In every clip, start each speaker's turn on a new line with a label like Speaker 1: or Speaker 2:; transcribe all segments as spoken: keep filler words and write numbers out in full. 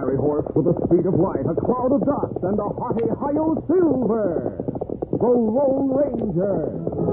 Speaker 1: fiery horse with the speed of light, a cloud of dust, and a haughty Hi-Yo Silver, the Lone Ranger.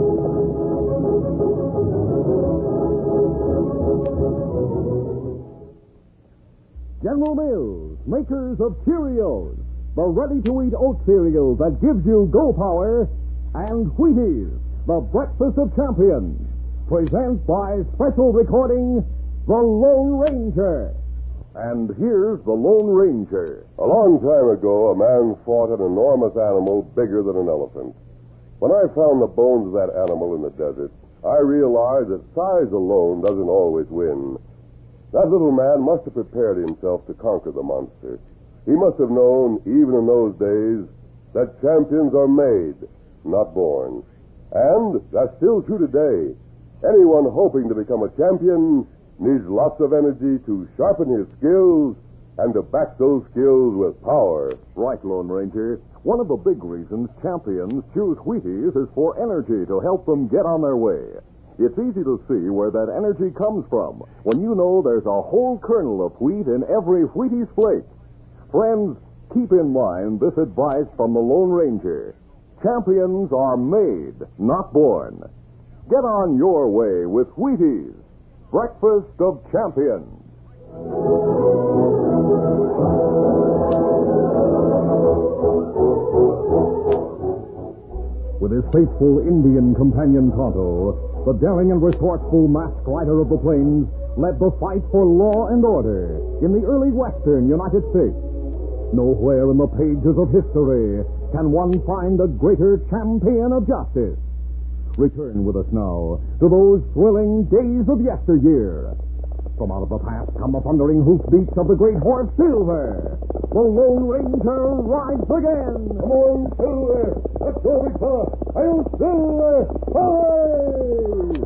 Speaker 1: General Mills, makers of Cheerios, the ready-to-eat oat cereal that gives you go power, and Wheaties, the breakfast of champions, present by special recording, The Lone Ranger.
Speaker 2: And here's The Lone Ranger.
Speaker 3: A long time ago, a man fought an enormous animal bigger than an elephant. When I found the bones of that animal in the desert, I realized that size alone doesn't always win. That little man must have prepared himself to conquer the monster. He must have known, even in those days, that champions are made, not born. And that's still true today. Anyone hoping to become a champion needs lots of energy to sharpen his skills and to back those skills with power.
Speaker 2: Right, Lone Ranger. One of the big reasons champions choose Wheaties is for energy to help them get on their way. It's easy to see where that energy comes from when you know there's a whole kernel of wheat in every Wheaties flake. Friends, keep in mind this advice from the Lone Ranger. Champions are made, not born. Get on your way with Wheaties, breakfast of champions.
Speaker 1: With his faithful Indian companion Tonto, the daring and resourceful masked rider of the plains led the fight for law and order in the early western United States. Nowhere in the pages of history can one find a greater champion of justice. Return with us now to those thrilling days of yesteryear. From out of the past come the thundering hoofbeats of the great horse Silver. The Lone Ranger rides again.
Speaker 3: Come on, Silver. Let's go, big fella. I'll Silver. Hooray!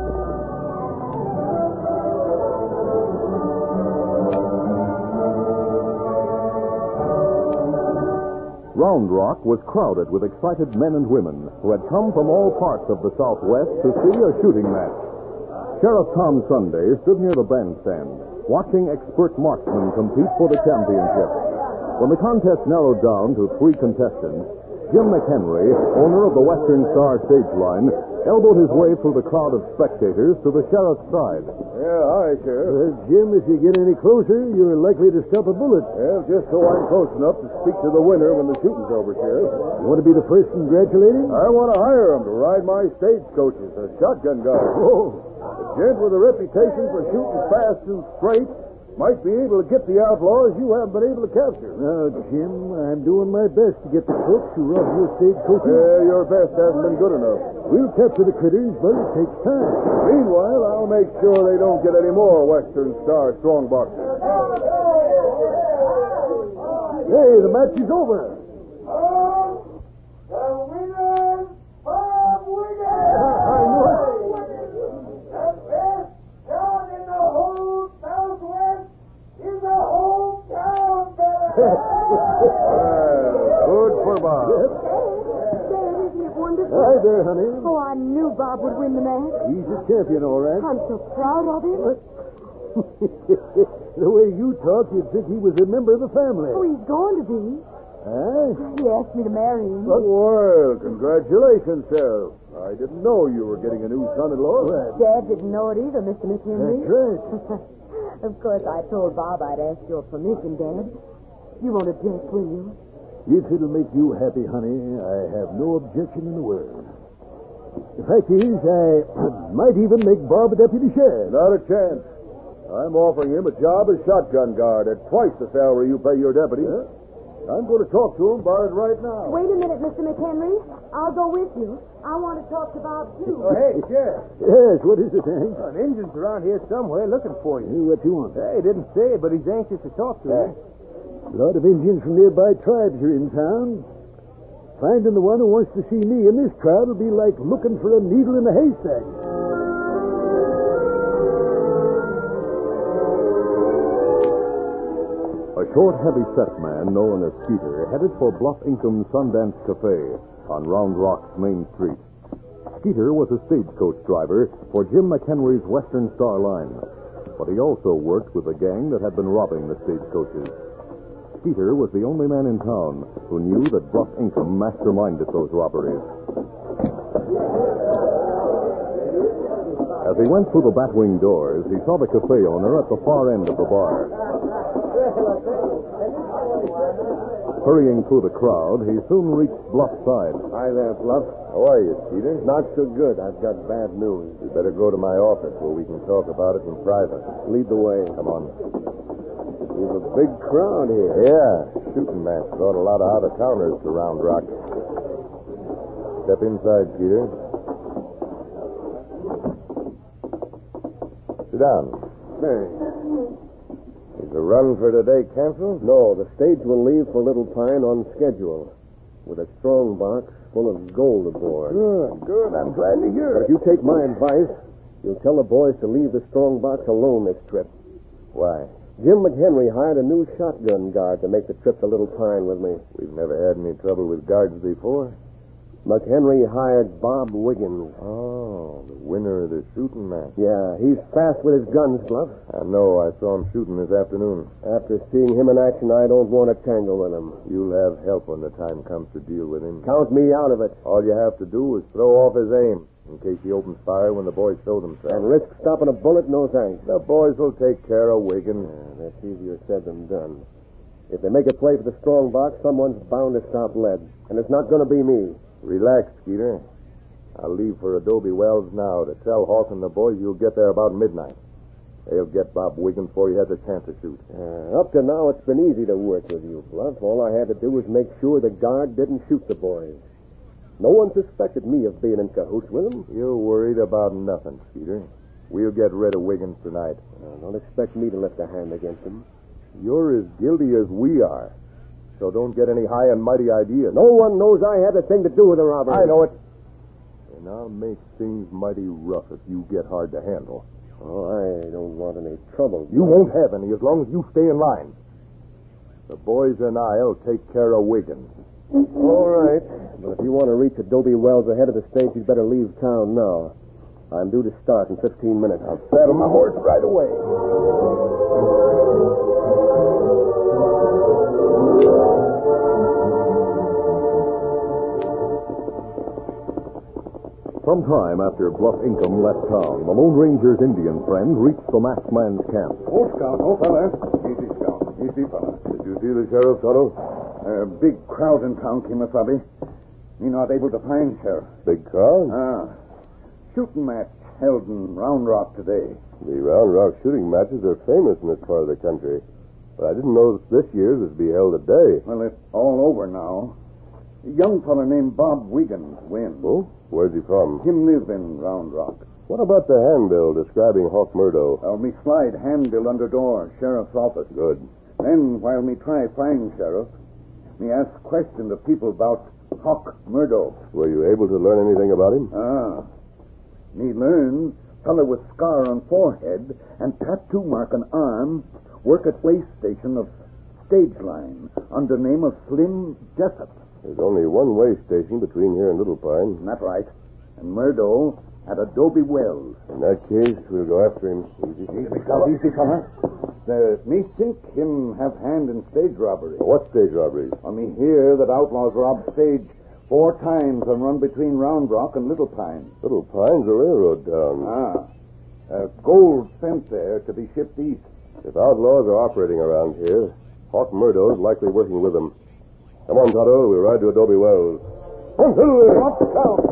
Speaker 2: Round Rock was crowded with excited men and women who had come from all parts of the Southwest to see a shooting match. Sheriff Tom Sunday stood near the bandstand, watching expert marksmen compete for the championship. When the contest narrowed down to three contestants, Jim McHenry, owner of the Western Star stage line, elbowed his way through the crowd of spectators to the sheriff's side.
Speaker 3: Yeah, hi, Sheriff.
Speaker 4: Uh, Jim, if you get any closer, you're likely to stop a bullet.
Speaker 3: Yeah, just so I'm close enough to speak to the winner when the shooting's over, Sheriff.
Speaker 4: You want to be the first congratulating?
Speaker 3: I want to hire him to ride my stagecoaches as shotgun guard.
Speaker 4: Oh.
Speaker 3: A gent with a reputation for shooting fast and straight might be able to get the outlaws you haven't been able to capture.
Speaker 4: Now, Jim, I'm doing my best to get the crooks who rob your stagecoaches.
Speaker 3: Yeah, your best hasn't been good enough.
Speaker 4: We'll capture the critters, but it takes time.
Speaker 3: Meanwhile, I'll make sure they don't get any more Western Star strong boxers.
Speaker 4: Hey, the match is over.
Speaker 5: Oh, the winners of Wiggins!
Speaker 4: I knew it.
Speaker 5: The best town in the whole Southwest is a hometown, fella!
Speaker 3: Good for Bob.
Speaker 6: Dad, isn't it wonderful?
Speaker 4: Hi there, honey.
Speaker 6: Oh, I knew Bob would win the match.
Speaker 4: He's a champion, all right.
Speaker 6: I'm so proud of him.
Speaker 4: What? The way you talk, you'd think he was a member of the family.
Speaker 6: Oh, he's going to be.
Speaker 4: Huh?
Speaker 6: He asked me to marry him.
Speaker 3: Well, congratulations, Sheriff. I didn't know you were getting a new son-in-law.
Speaker 4: Well,
Speaker 6: Dad didn't know it either, Mister McHenry.
Speaker 4: that's right.
Speaker 6: Of course, I told Bob I'd ask your permission, Dad. You won't object, will you?
Speaker 4: If it'll make you happy, honey, I have no objection in the world. The fact is, I might even make Bob a deputy sheriff.
Speaker 3: Not a chance. I'm offering him a job as shotgun guard at twice the salary you pay your deputy.
Speaker 4: Huh?
Speaker 3: I'm going to talk to him about it right now.
Speaker 6: Wait a minute, Mister McHenry. I'll go with you. I want to talk to Bob, too.
Speaker 5: Oh, hey, Sheriff.
Speaker 4: Yes, what is it, Hank?
Speaker 5: An Indian's around here somewhere looking for you.
Speaker 4: Hey, what you want?
Speaker 5: Hey, he didn't say, but he's anxious to talk to you.
Speaker 4: A lot of Indians from nearby tribes are in town. Finding the one who wants to see me in this crowd will be like looking for a needle in a haystack.
Speaker 2: A short, heavy-set man known as Skeeter headed for Bluff Income's Sundance Cafe on Round Rock's Main Street. Skeeter was a stagecoach driver for Jim McHenry's Western Star Line, but he also worked with the gang that had been robbing the stagecoaches. Skeeter was the only man in town who knew that Bluff Inkum masterminded those robberies. As he went through the batwing doors, he saw the cafe owner at the far end of the bar. Hurrying through the crowd, he soon reached Bluff's side.
Speaker 7: Hi there, Bluff.
Speaker 3: How are you, Skeeter?
Speaker 7: Not so good. I've got bad news.
Speaker 3: You better go to my office where we can talk about it in private.
Speaker 7: Lead the way.
Speaker 3: Come on.
Speaker 7: We've a big crowd here.
Speaker 3: Yeah, shooting match brought a lot of out-of-towners to Round Rock. Step inside, Peter. Sit down.
Speaker 7: Thanks.
Speaker 3: Is the run for today canceled?
Speaker 7: No, the stage will leave for Little Pine on schedule with a strong box full of gold aboard.
Speaker 3: Good, good. I'm glad to hear
Speaker 7: But if you take my advice, you'll tell the boys to leave the strong box alone this trip.
Speaker 3: Why?
Speaker 7: Jim McHenry hired a new shotgun guard to make the trip to Little Pine with me.
Speaker 3: We've never had any trouble with guards before.
Speaker 7: McHenry hired Bob Wiggins.
Speaker 3: Oh, the winner of the shooting match.
Speaker 7: Yeah, he's fast with his guns, Bluff.
Speaker 3: I know. I saw him shooting this afternoon.
Speaker 7: After seeing him in action, I don't want to tangle with him.
Speaker 3: You'll have help when the time comes to deal with him.
Speaker 7: Count me out of it.
Speaker 3: All you have to do is throw off his aim in case he opens fire when the boys show themselves.
Speaker 7: And risk stopping a bullet? No thanks.
Speaker 3: The boys will take care of Wiggins.
Speaker 7: Yeah, that's easier said than done. If they make a play for the strong box, someone's bound to stop lead. And it's not going to be me.
Speaker 3: Relax, Skeeter. I'll leave for Adobe Wells now to tell Hawk and the boys you'll get there about midnight. They'll get Bob Wiggins before he has a chance to shoot.
Speaker 7: Uh, up to now, it's been easy to work with you, Bluff. All I had to do was make sure the guard didn't shoot the boys. No one suspected me of being in cahoots with them.
Speaker 3: You're worried about nothing, Skeeter. We'll get rid of Wiggins tonight.
Speaker 7: Uh, don't expect me to lift a hand against him.
Speaker 3: You're as guilty as we are. So don't get any high and mighty ideas.
Speaker 7: No one knows I had a thing to do with the robbery.
Speaker 3: I know it. And I'll make things mighty rough if you get hard to handle.
Speaker 7: Oh, I don't want any trouble.
Speaker 3: You won't have any as long as you stay in line. The boys and I'll take care of Wiggins.
Speaker 7: All right. But if you want to reach Adobe Wells ahead of the stage, you'd better leave town now. I'm due to start in fifteen minutes.
Speaker 3: I'll saddle my horse right away.
Speaker 2: Some time after Bluff Inkum left town, the Lone Ranger's Indian friend reached the masked man's camp.
Speaker 8: Oh, Scout, oh, fella. Easy, Scout. Easy, fella.
Speaker 3: Did you see the sheriff, Tonto?
Speaker 8: A big crowd in town, Kimasabi. Me not able to find Sheriff.
Speaker 3: Big crowd?
Speaker 8: Ah. Shooting match held in Round Rock today.
Speaker 3: The Round Rock shooting matches are famous in this part of the country. But I didn't know that this year's was to be held today.
Speaker 8: Well, it's all over now. A young fella named Bob Wiggins wins.
Speaker 3: Oh? Where's he from?
Speaker 8: Him live in Round Rock.
Speaker 3: What about the handbill describing Hawk Murdo?
Speaker 8: Well, me slide handbill under door, Sheriff's office.
Speaker 3: Good.
Speaker 8: Then, while me try find Sheriff, me ask question to people about Hawk Murdo.
Speaker 3: Were you able to learn anything about him?
Speaker 8: Ah. Me learn fella with scar on forehead and tattoo mark on arm work at way station of stage line under name of Slim Jessup.
Speaker 3: There's only one way station between here and Little Pine.
Speaker 8: That's right. And Murdo at Adobe Wells.
Speaker 3: In that case, we'll go after him. Easy.
Speaker 8: Easy, fella. Easy, fella. Uh, me think him have hand in stage robbery.
Speaker 3: What stage robberies?
Speaker 8: I me hear that outlaws robbed stage four times and run between Round Rock and Little Pine.
Speaker 3: Little Pine's a railroad town.
Speaker 8: Ah. Uh, gold sent there to be shipped east.
Speaker 3: If outlaws are operating around here, Hawk Murdo's likely working with them. Come on, Tonto. We'll ride to Adobe Wells.
Speaker 8: Come on, Scout.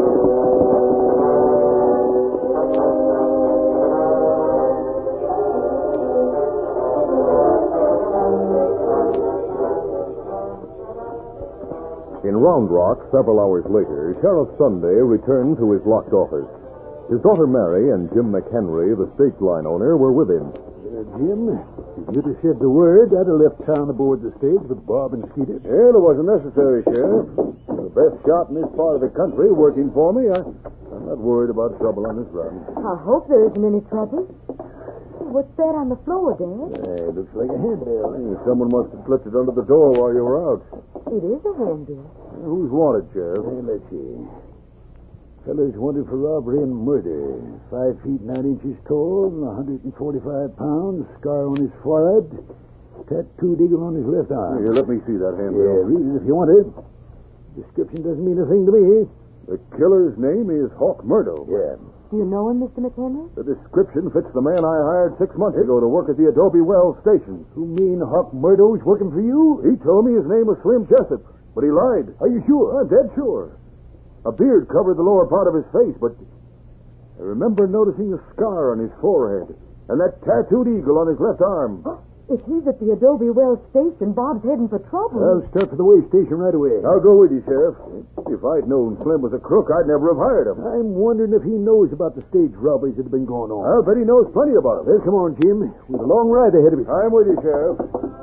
Speaker 2: In Round Rock, several hours later, Sheriff Sunday returned to his locked office. His daughter Mary and Jim McHenry, the stage line owner, were with him.
Speaker 4: Uh, Jim, if you'd have said the word, I'd have left town aboard the stage with Bob and Skeeter.
Speaker 7: Yeah, it wasn't necessary, Sheriff. The best shot in this part of the country working for me. I, I'm not worried about trouble on this run.
Speaker 6: I hope there isn't any trouble. What's that on the floor, Dad?
Speaker 7: Hey, looks like a handbill. Someone must have slipped it under the door while you were out.
Speaker 6: It is a handbill.
Speaker 7: Who's wanted, Sheriff?
Speaker 4: Hey, let's see. Feller's wanted for robbery and murder. Five feet nine inches tall and one hundred forty-five pounds. Scar on his forehead. tattooed eagle on his left arm.
Speaker 2: Here, let me see that handbill.
Speaker 4: Yeah, read it if you want to. Description doesn't mean a thing to me.
Speaker 2: The killer's name is Hawk Murdo.
Speaker 4: Yeah.
Speaker 6: Do you know him, Mister McHenry?
Speaker 2: The description fits the man I hired six months ago to work at the Adobe Wells station.
Speaker 4: You mean Hawk Murdo's working for you?
Speaker 2: He told me his name was Slim Jessup, but he lied.
Speaker 4: Are you sure?
Speaker 2: I'm dead sure. A beard covered the lower part of his face, but I remember noticing a scar on his forehead and that tattooed eagle on his left arm.
Speaker 6: If he's at the Adobe Wells station, Bob's heading for trouble.
Speaker 4: I'll start for the way station right away.
Speaker 2: I'll go with you, Sheriff. If I'd known Slim was a crook, I'd never have hired him.
Speaker 4: I'm wondering if he knows about the stage robberies that have been going on.
Speaker 2: I'll bet he knows plenty about them.
Speaker 4: Well, come on, Jim. We've a long ride ahead of us.
Speaker 2: I'm with you, Sheriff.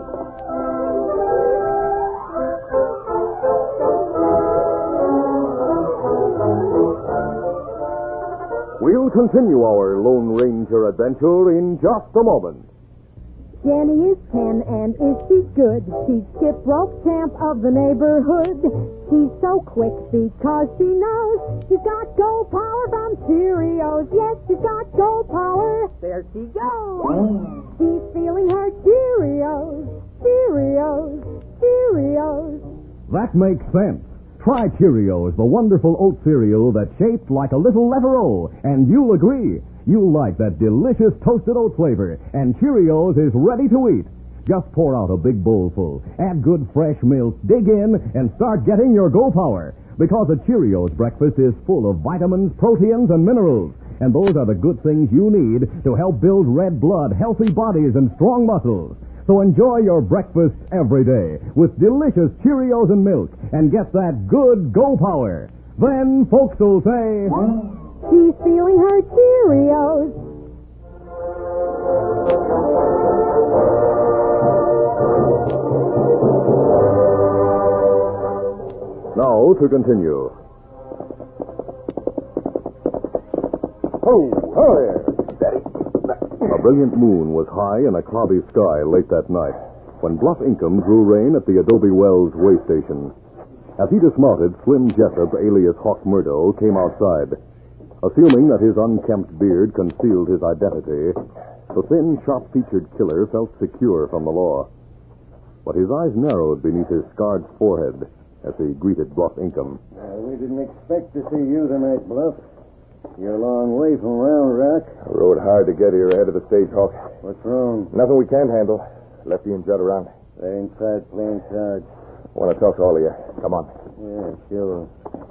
Speaker 2: We'll continue our Lone Ranger adventure in just a moment.
Speaker 9: Jenny is ten and is she good? She's skip rope champ of the neighborhood. She's so quick because she knows she's got gold power from Cheerios. Yes, she's got gold power. There she goes. She's feeling her Cheerios. Cheerios. Cheerios.
Speaker 1: That makes sense. Try Cheerios, the wonderful oat cereal that's shaped like a little letter O, and you'll agree. You'll like that delicious toasted oat flavor, and Cheerios is ready to eat. Just pour out a big bowl full, add good fresh milk, dig in, and start getting your Go Power. Because a Cheerios breakfast is full of vitamins, proteins, and minerals. And those are the good things you need to help build red blood, healthy bodies, and strong muscles. So enjoy your breakfast every day with delicious Cheerios and milk and get that good Go Power. Then folks will say,
Speaker 9: She's feeling her Cheerios.
Speaker 2: Now to continue. Oh, oh there. A brilliant moon was high in a cloudy sky late that night when Bluff Inkum drew rein at the Adobe Wells way station. As he dismounted, Slim Jessup, alias Hawk Murdo, came outside. Assuming that his unkempt beard concealed his identity, the thin, sharp-featured killer felt secure from the law. But his eyes narrowed beneath his scarred forehead as he greeted Bluff Inkum.
Speaker 5: Uh, we didn't expect to see you tonight, Bluff. You're a long way from Round Rock.
Speaker 3: I rode hard to get here ahead of the stage, Hawk.
Speaker 5: What's wrong?
Speaker 3: Nothing we can't handle. Lefty and Judd around.
Speaker 5: They're inside playing cards.
Speaker 3: Want to talk to all of you. Come on.
Speaker 5: Yeah, sure.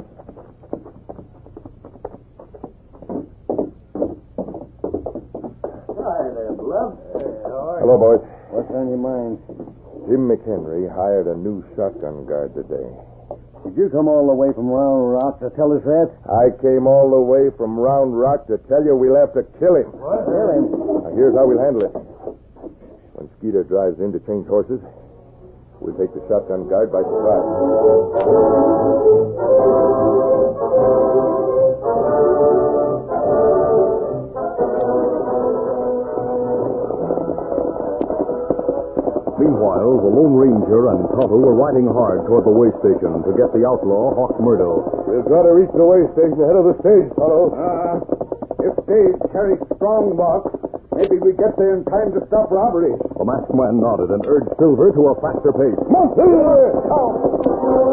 Speaker 5: Hi there, Bluff. Hey, how are
Speaker 3: Hello, boys.
Speaker 5: What's on your mind?
Speaker 3: Jim McHenry hired a new shotgun guard today.
Speaker 5: Did you come all the way from Round Rock to tell us that?
Speaker 3: I came all the way from Round Rock to tell you we'll have to kill him.
Speaker 5: What? Kill him?
Speaker 3: Now, here's how we'll handle it. When Skeeter drives in to change horses, we'll take the shotgun guard by surprise.
Speaker 2: Meanwhile, the Lone Ranger and Tonto were riding hard toward the way station to get the outlaw, Hawk Murdo.
Speaker 3: We've got to reach the way station ahead of the stage, Tonto.
Speaker 5: Uh, if Stage carries strong box, maybe we get there in time to stop robbery.
Speaker 2: The masked man nodded and urged Silver to a faster pace.
Speaker 3: Come on, Silver!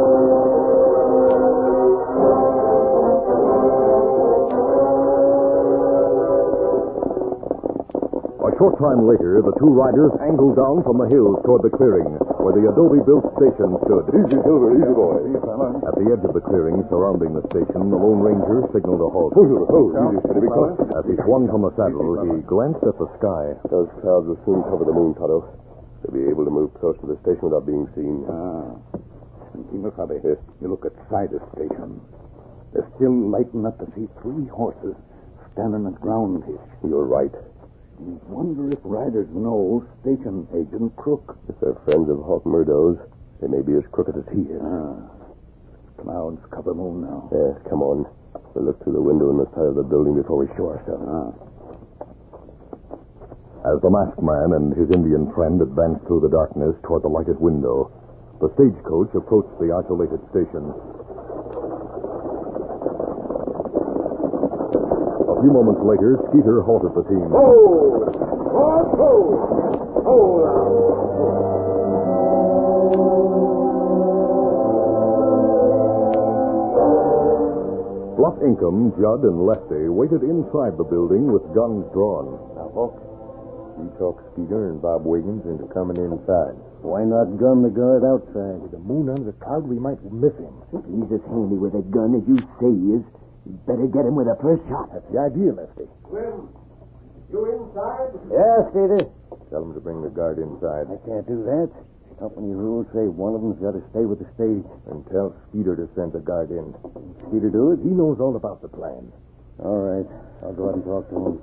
Speaker 2: A short time later, the two riders angled down from the hills toward the clearing where the adobe-built station stood.
Speaker 3: Easy, Silver, easy, boy.
Speaker 2: At the edge of the clearing surrounding the station, the Lone Ranger signaled a halt.
Speaker 3: Oh, Silver, oh, easy. Steady, be close.
Speaker 2: As he swung from the saddle, he glanced at the sky.
Speaker 3: Those clouds will soon cover the moon, Tonto. They'll be able to move close to the station without being seen.
Speaker 8: Ah. Kimasabe, yes. You look at side of station. They're still light enough to see three horses standing at ground hitch.
Speaker 3: You're right.
Speaker 8: I wonder if riders know station agent Crook.
Speaker 3: If they're friends of Hawk Murdo's, they may be as crooked as he is.
Speaker 8: Ah. Clouds cover moon now.
Speaker 3: Yes, come on. We'll look through the window in the side of the building before we show ourselves.
Speaker 8: Ah.
Speaker 2: As the masked man and his Indian friend advanced through the darkness toward the lighted window, the stagecoach approached the isolated station. A few moments later, Skeeter halted the team.
Speaker 5: Hold! Hold! Hold! Hold!
Speaker 2: Ingham, Judd, and Lefty waited inside the building with guns drawn.
Speaker 7: Now, Hawk, you talk Skeeter and Bob Wiggins into coming inside.
Speaker 4: Why not gun the guard outside? With the moon under the cloud, we might miss him.
Speaker 5: If he's as handy with a gun as you say he is, you'd better get him with the first shot.
Speaker 4: That's the idea, Lefty.
Speaker 3: Slim, you inside?
Speaker 4: Yeah, Skeeter.
Speaker 7: Tell them to bring the guard inside.
Speaker 4: I can't do that. Company rules say one of them's got to stay with the stage.
Speaker 7: And tell Skeeter to send the guard in.
Speaker 4: Skeeter do it. He knows all about the plan.
Speaker 7: All right. I'll go out and talk to him.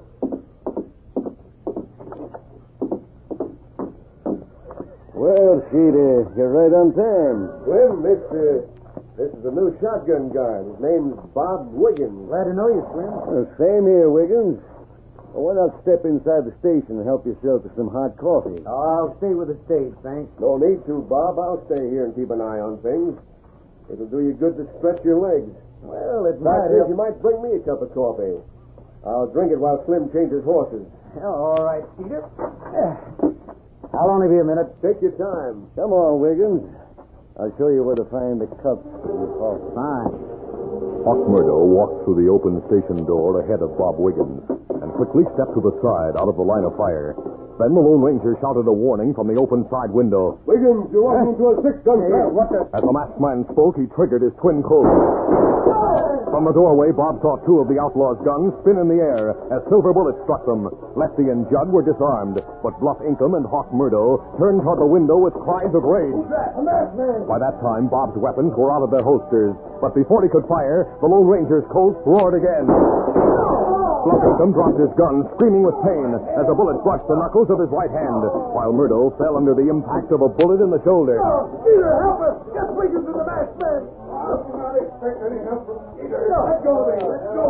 Speaker 4: Well, Skeeter, you're right on time.
Speaker 7: Slim, this, uh, this is a new shotgun guard. His name's Bob Wiggins.
Speaker 4: Glad to know you, Slim.
Speaker 7: Well, same here, Wiggins. Well, why not step inside the station and help yourself to some hot coffee?
Speaker 4: Oh, I'll stay with the stage, thanks.
Speaker 7: No need to, Bob. I'll stay here and keep an eye on things. It'll do you good to stretch your legs.
Speaker 4: Well, it
Speaker 7: Fact
Speaker 4: might
Speaker 7: is,
Speaker 4: help.
Speaker 7: you might bring me a cup of coffee. I'll drink it while Slim changes horses.
Speaker 4: All right, Skeeter. I'll only be a minute.
Speaker 7: Take your time. Come on, Wiggins. I'll show you where to find the cups for your coffee.
Speaker 4: Fine.
Speaker 2: Hawk Murdo walked through the open station door ahead of Bob Wiggins and quickly stepped to the side out of the line of fire. Then the Lone Ranger shouted a warning from the open side window.
Speaker 7: Wiggins, you're walking into a six-gun trap.
Speaker 4: What the...
Speaker 2: As the masked man spoke, he triggered his twin Colts. From the doorway, Bob saw two of the outlaw's guns spin in the air as silver bullets struck them. Lefty and Judd were disarmed, but Bluff Ingham and Hawk Murdo turned toward the window with cries of rage.
Speaker 7: A masked man.
Speaker 2: By that time, Bob's weapons were out of their holsters, but before he could fire, the Lone Ranger's Colts roared again. Bluff Ingham dropped his gun, screaming with pain, as a bullet brushed the knuckles of his right hand, while Murdo fell under the impact of a bullet in the shoulder.
Speaker 7: Skeeter, help us. Get Wiggins to the masked man. I'll not expect any help from Skeeter. Let go of me. Let go.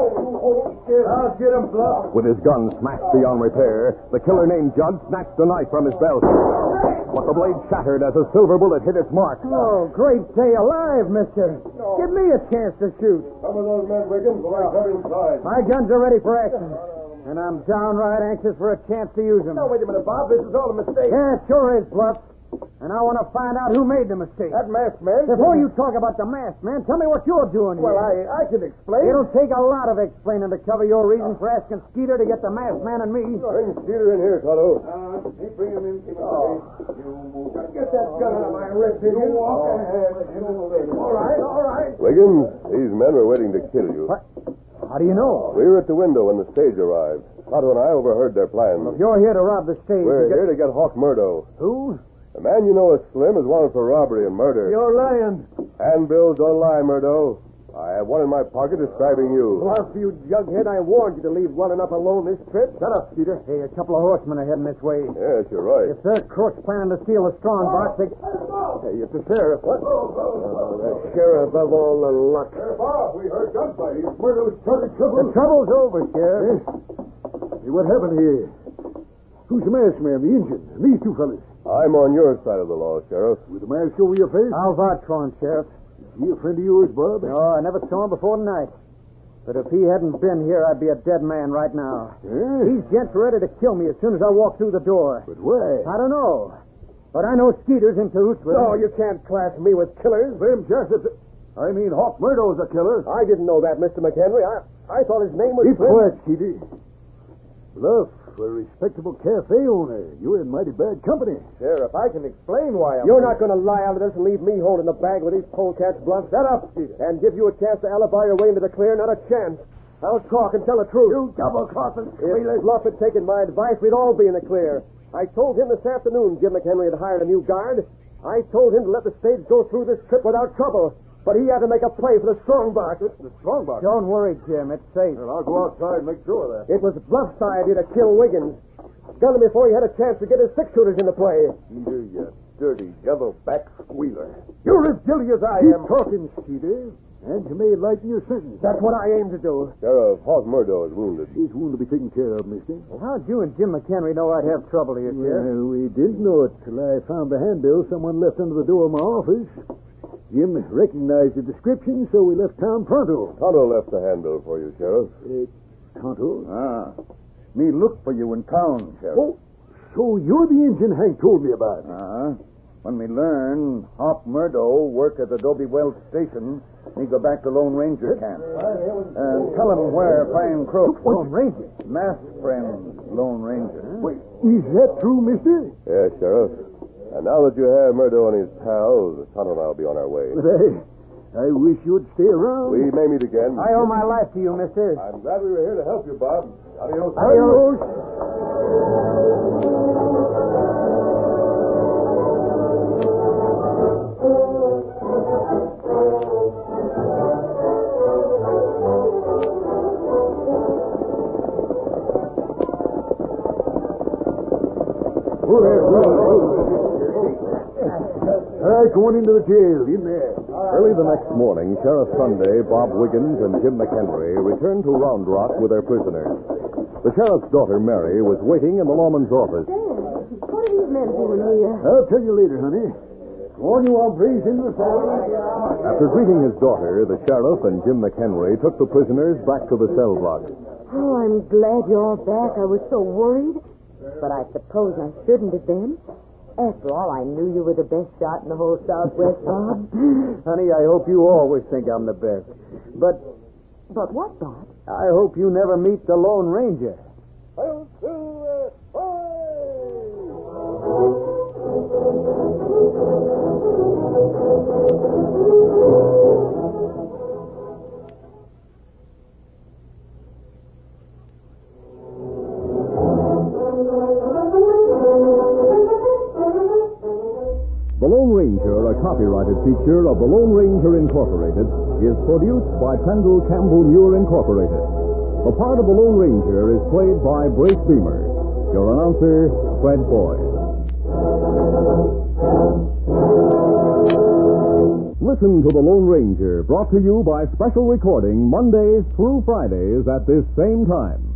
Speaker 4: I'll get him, Bluff.
Speaker 2: With his gun smashed beyond repair, the killer named Judd snatched a knife from his belt. But the blade shattered as a silver bullet hit its mark.
Speaker 4: Oh, great day alive, mister. Give me a chance to shoot.
Speaker 3: Some of those men, Wiggins, will I come inside?
Speaker 4: My guns are ready for action. And I'm downright anxious for a chance to use them.
Speaker 7: Now, wait a minute, Bob. This is all a mistake.
Speaker 4: Yeah, it sure is, Bluff. And I want to find out who made the mistake.
Speaker 7: That masked man...
Speaker 4: Before you talk about the masked man, tell me what you're doing here.
Speaker 7: Well, I, I can explain.
Speaker 4: It'll take a lot of explaining to cover your reason for asking Skeeter to get the masked man and me.
Speaker 3: Bring Skeeter in here, Tonto.
Speaker 5: Uh, hey, bring him in.
Speaker 3: Oh.
Speaker 5: You get that gun out of my wrist. You walk ahead. All right, all right.
Speaker 3: Wiggins, these men were waiting to kill you.
Speaker 4: What? How do you know?
Speaker 3: We were at the window when the stage arrived. Tonto and I overheard their plans.
Speaker 4: If you're here to rob the stage...
Speaker 3: We're
Speaker 4: you get-
Speaker 3: here to get Hawk Murdo.
Speaker 4: Who?
Speaker 3: The man you know as Slim is wanted for robbery and murder.
Speaker 4: You're lying.
Speaker 3: Handbills don't lie, Murdo. I have one in my pocket describing you.
Speaker 7: Bluff, you jughead. I warned you to leave well enough alone this trip.
Speaker 4: Shut up, Skeeter. Hey, a couple of horsemen are heading this way.
Speaker 3: Yes, you're right.
Speaker 4: If they're crooks planning to steal a strong box, they...
Speaker 7: Hey, it's the sheriff. What? Oh, the sheriff of all the luck.
Speaker 3: Bob, we heard gunfighting. Murdo's started
Speaker 4: The trouble's over, Sheriff.
Speaker 8: Hey, what happened here? Who's the masked man, the Indian? And these two fellas?
Speaker 3: I'm on your side of the law, Sheriff.
Speaker 8: With the mask over your face?
Speaker 4: I'll vouch for him, Sheriff.
Speaker 8: Is he a friend of yours, Bob?
Speaker 4: No, I never saw him before tonight. But if he hadn't been here, I'd be a dead man right now.
Speaker 8: Yeah?
Speaker 4: These gents are ready to kill me as soon as I walk through the door.
Speaker 8: But why?
Speaker 4: I don't know. But I know Skeeter's in cahoots with
Speaker 7: No,
Speaker 4: him.
Speaker 7: you can't class me with killers.
Speaker 8: Them just... I mean, Hawk Murdo's a killer.
Speaker 7: I didn't know that, Mister McHenry. I, I thought his name was...
Speaker 8: Keep quiet, Skeeter. Bluff, a respectable cafe owner. You're in mighty bad company.
Speaker 7: Sheriff, I can explain why I'm... You're not going to lie out of this and leave me holding the bag with these polecats, Bluff. Shut up, Skeeter. And give you a chance to alibi your way into the clear. Not a chance. I'll talk and tell the truth.
Speaker 8: You double-crossing
Speaker 7: If Bluff had taken my advice, we'd all be in the clear. I told him this afternoon Jim McHenry had hired a new guard. I told him to let the stage go through this trip without trouble. But he had to make a play for the strong box.
Speaker 3: The strong box.
Speaker 4: Don't worry, Jim. It's safe.
Speaker 3: Well, I'll go outside and make sure of that.
Speaker 7: It was Bluff's idea to kill Wiggins. Gunned him before he had a chance to get his six-shooters into play.
Speaker 3: Skeeter, you dirty, yellow-back squealer.
Speaker 7: You're as guilty as I
Speaker 8: Keep
Speaker 7: am.
Speaker 8: talking, Skeeter. And you may lighten your sentence.
Speaker 7: That's what I aim to do.
Speaker 3: Sheriff, Hawk Murdo is wounded.
Speaker 8: His wound will be taken care of, mister.
Speaker 4: Well, how'd you and Jim McHenry know I'd have trouble here, Sheriff?
Speaker 8: Well, we didn't know it till I found the handbill someone left under the door of my office. Jim recognized the description, so we left town pronto.
Speaker 3: Tonto left the handbill for you, Sheriff.
Speaker 8: Uh, Tonto?
Speaker 5: Ah. Me look for you in town, Sheriff.
Speaker 8: Oh, so you're the engine Hank told me about.
Speaker 5: Uh-huh. When we learn Hawk Murdo work at Adobe Wells Station,
Speaker 8: me go back to Lone Ranger camp. Uh, tell him where Fine Crook.
Speaker 4: Lone Ranger?
Speaker 8: Masked friend, Lone Ranger.
Speaker 4: Wait, is that true, mister?
Speaker 3: Yes, Sheriff. And now that you have Murdo and his pals, Tonto and I will be on our way.
Speaker 4: But I, I wish you'd stay around.
Speaker 3: We may meet again.
Speaker 7: I owe my life to you, mister.
Speaker 3: I'm glad we were here to help you, Bob. Adios.
Speaker 4: Adios. All right, going into the jail. In there.
Speaker 2: Early the next morning, Sheriff Sunday, Bob Wiggins, and Jim McHenry returned to Round Rock with their prisoners. The sheriff's daughter, Mary, was waiting in the lawman's office.
Speaker 6: Dad, what are these men doing here?
Speaker 4: I'll tell you later, honey. On you hombres into the cell.
Speaker 2: After greeting his daughter, the sheriff and Jim McHenry took the prisoners back to the cell block.
Speaker 6: Oh, I'm glad you're back. I was so worried. But I suppose I shouldn't have been. After all, I knew you were the best shot in the whole Southwest, Bob.
Speaker 7: Honey, I hope you always think I'm the best. But
Speaker 6: But what, Bob?
Speaker 7: I hope you never meet the Lone Ranger.
Speaker 2: The Lone Ranger, a copyrighted feature of the Lone Ranger Incorporated, is produced by Trendle Campbell Muir Incorporated. The part of the Lone Ranger is played by Brace Beamer. Your announcer, Fred Boyd. Listen to the Lone Ranger, brought to you by special recording Mondays through Fridays at this same time.